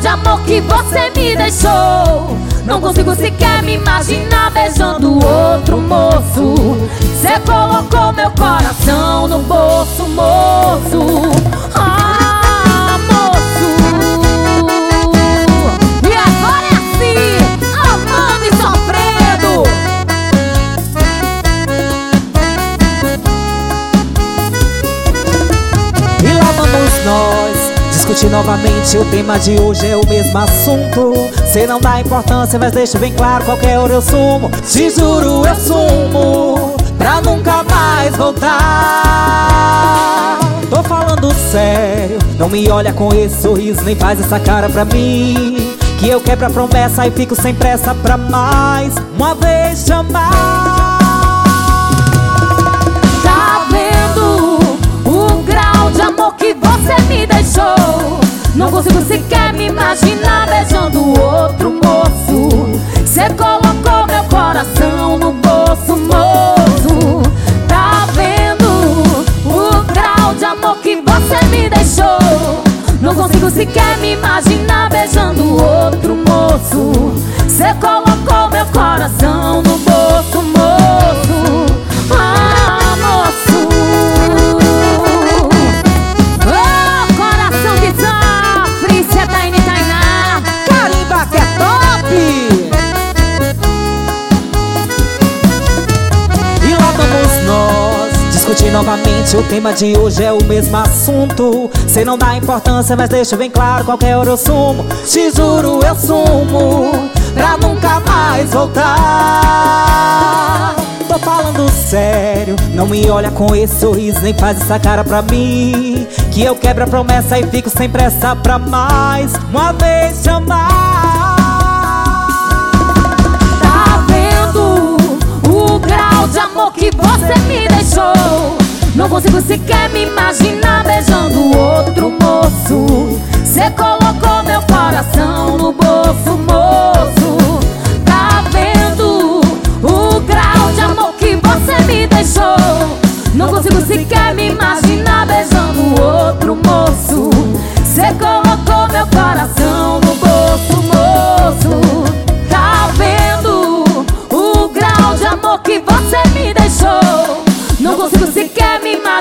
de amor que você me deixou. Não consigo sequer me imaginar beijando outro moço. Cê colocou meu coração no bolso, moço. Ah, moço. E agora é assim, amando e sofrendo. E lá vamos nós discutir novamente, o tema de hoje é o mesmo assunto. Cê não dá importância, mas deixa bem claro, qualquer hora eu sumo. Te juro, eu sumo pra nunca mais voltar. Tô falando sério, não me olha com esse sorriso, nem faz essa cara pra mim, que eu quebro a promessa e fico sem pressa pra mais uma vez te amar. Tá vendo o grau de amor que você me deixou? Não consigo sequer me imaginar beijando outro moço. Cê colocou meu coração no bolso, moço. Tá vendo o grau de amor que você me deixou? Não consigo sequer me imaginar beijando outro moço. Cê colocou meu coração no bolso, moço. Ah, moço. Oh, coração que sofre, cê tá indo e Tainá. Carimba que é top! E lá vamos nós discutir novamente, o tema de hoje é o mesmo assunto. Cê não dá importância, mas deixa bem claro, qualquer hora eu sumo. Te juro, eu sumo pra nunca mais voltar. Tô falando sério, não me olha com esse sorriso, nem faz essa cara pra mim, que eu quebro a promessa e fico sem pressa pra mais uma vez te amar. Tá vendo o grau de amor que você me deixou? Não consigo sequer me imaginar beijando outro moço. Cê colocou meu coração no bolso, moço. Tá vendo o grau de amor que você me deixou? Não consigo sequer me imaginar beijando outro moço. Cê colocou meu coração no bolso, moço. Tá vendo o grau de amor que você me deixou? Não consigo sequer me imaginar